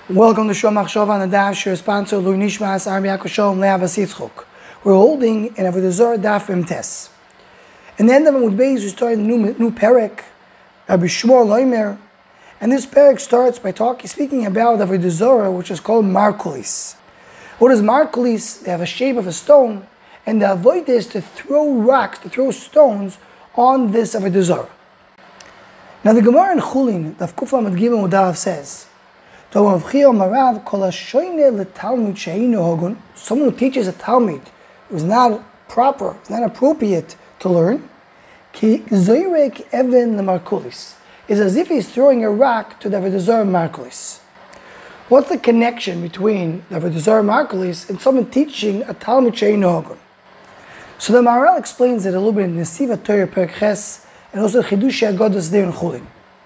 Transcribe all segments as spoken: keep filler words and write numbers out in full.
Welcome to Shom Machshava on the Daf Shir sponsor Lui Nishmas Arbi Akosholm Le'avas Yitzchok. We're holding in Avodah Zarah Daf Mem Tes. In the end of Amud Beis, we start a new, new perek, Rabbi Shmuel Loimer, and this perek starts by talking, speaking about Avodah Zarah, which is called Markulis. What is Markulis? They have a shape of a stone, and the avodah is to throw rocks, to throw stones on this Avodah Zarah. Now the Gemara in Chulin, the Kuf Amud Gimel Udav says, someone who teaches a Talmud who is not proper, is not appropriate to learn, is as if he's throwing a rock to the Avodah Zarah Markulis. What's the connection between the Avodah Zarah Markulis and someone teaching a Talmud She'eino Hogun? So the Maharal explains it a little bit in Nesiva Torah Perek Ches and also Chidushei Agodos there in Chulin.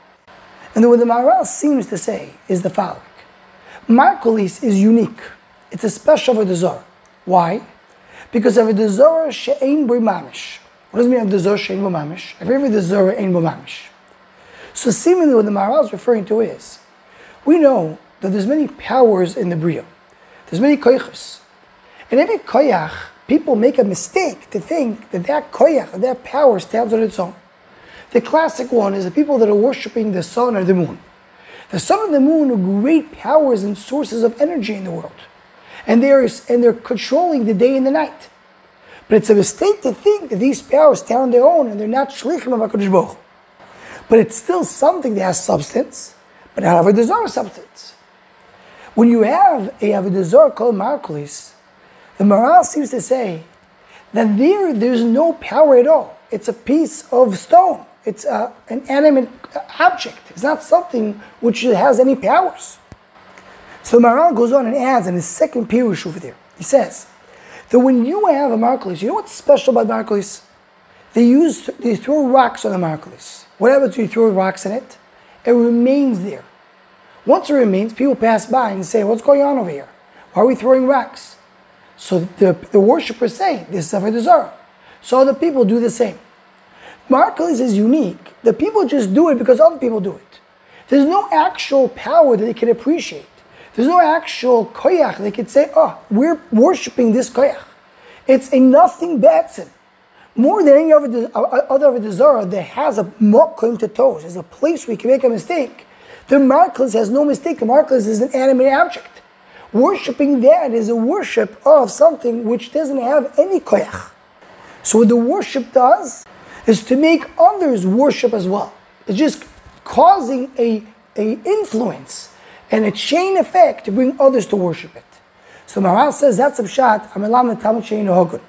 And what the Maharal seems to say is the following. Markulis is unique. It's a special Avodah Zarah. Why? Because Avodah Zarah she'ein bo mamish. What does it mean Avodah Zarah she'ein bo mamish? Every Avodah Zarah ein bo mamish. So seemingly what the Maharal is referring to is, we know that there's many powers in the Bria. There's many koyachos. And every koyach, people make a mistake to think that that koyach, that power stands on its own. The classic one is the people that are worshipping the sun or the moon. The sun and the moon are great powers and sources of energy in the world. And they're, and they're controlling the day and the night. But it's a mistake to think that these powers stand on their own and they're not shlichim of HaKadosh Baruch Hu. But it's still something that has substance, but not Avodah Zarah substance. When you have a Avodah Zarah called Markulis, the Maharal seems to say that there, there's no power at all. It's a piece of stone. It's a, an animate object. It's not something which has any powers. So the Maharal goes on and adds in his second pirush over there. He says that when you have a Markulis, you know what's special about Markulis? They use they throw rocks on the Markulis. What happens when you throw rocks in it? It remains there. Once it remains, people pass by and say, "What's going on over here? Why are we throwing rocks?" So the, the worshippers say, "This is Avodah Zarah." So other people do the same. Markulis is unique. The people just do it because other people do it. There's no actual power that they can appreciate. There's no actual koyach they could say, oh, we're worshipping this koyach. It's a nothing batson. More than any other Avodah Zarah that has a mokum to toes, there's a place where you can make a mistake. The Markulis has no mistake. The Markulis is an animate object. Worshipping that is a worship of something which doesn't have any koyach. So what the worship does is to make others worship as well. It's just causing a, a influence and a chain effect to bring others to worship it. So Maharal says that's a pshat, Amelam Talmud She'eino Hogun.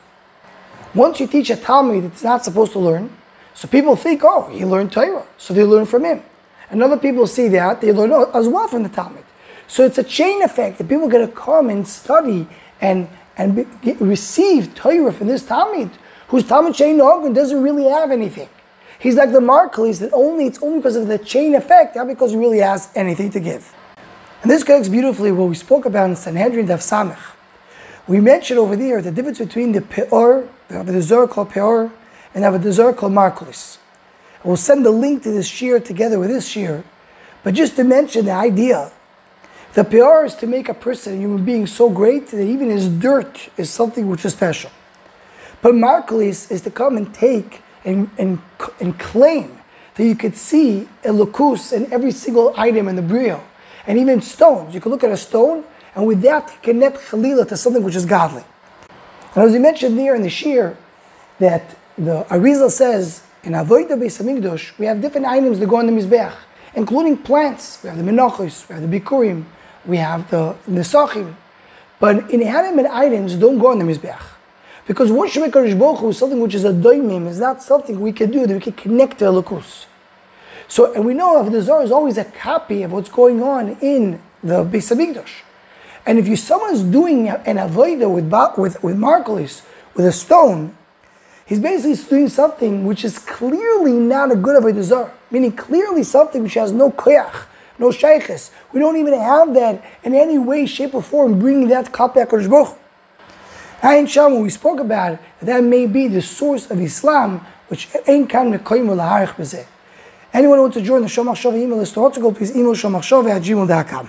Once you teach a Talmud that's not supposed to learn, so people think, oh, he learned Torah, so they learn from him. And other people see that, they learn as well from the Talmud. So it's a chain effect that people are going to come and study and, and be, get, receive Torah from this Talmud, whose Talmud She'eino Hogun doesn't really have anything. He's like the Markulis that only it's only because of the chain effect, not because he really has anything to give. And this connects beautifully what we spoke about in Sanhedrin Daf Samech. We mentioned over there the difference between the Peor, the Avodah Zarah called Peor, and Avodah Zarah called Markulis. We'll send the link to this shir together with this shir, but just to mention the idea, the Peor is to make a person, a human being, so great that even his dirt is something which is special. But Markulis is to come and take and, and, and claim that you could see a lukus in every single item in the Bria, and even stones. You could look at a stone, and with that connect Chalila to something which is godly. And as we mentioned there in the Shir, that the Arizal says, in Avodah Beis Hamikdash, we have different items that go on the Mizbeach, including plants. We have the Menachos, we have the Bikurim, we have the Nesachim. But inanimate items don't go on the Mizbeach. Because worshiping HaKadosh Baruch Hu is something which is a doimim, is not something we can do, that we can connect to a lukus. So, and we know Avodah Zarah is always a copy of what's going on in the Beis Hamikdash. And if you someone's doing an avodah with with with Markulis, with a stone, he's basically doing something which is clearly not a good Avodah Zarah, meaning clearly something which has no koyach, no shayches. We don't even have that in any way, shape, or form, bringing that kapei HaKadosh Baruch Hu. Ayin Sham, when we spoke about it, that may be the source of Islam, which ain't kan mekoyim l'harich b'zeh. Anyone who wants to join the Shom Machshava email list, to go, please email shom machshava at gmail dot com.